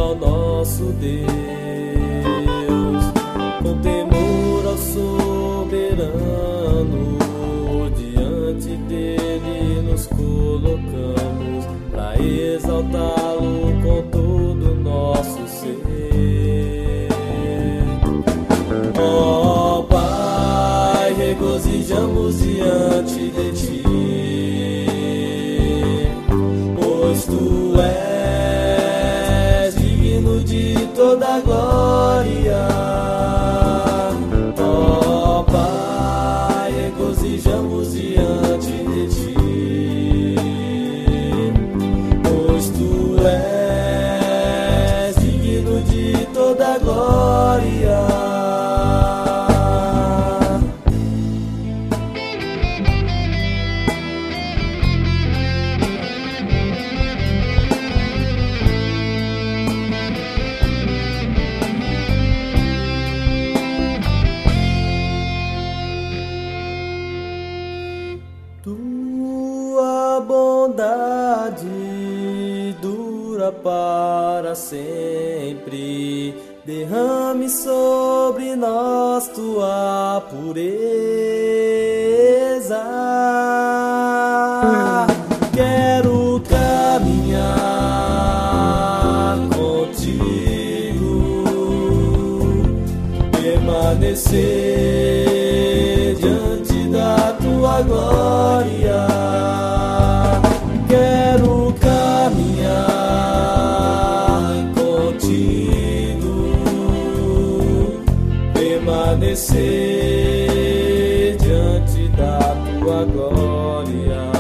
ao nosso Deus, com temor ao soberano, diante dele nos colocamos, pra exaltá-lo com todo o nosso ser. Ó Pai, regozijamos diante de ti, pois tu és digno de toda a glória. Ó Pai, regozijamos diante de ti, pois tu és digno de toda a glória. Tua bondade dura para sempre, derrame sobre nós tua pureza. Quero caminhar contigo, permanecer diante da tua glória. Quero caminhar contigo, permanecer diante da tua glória.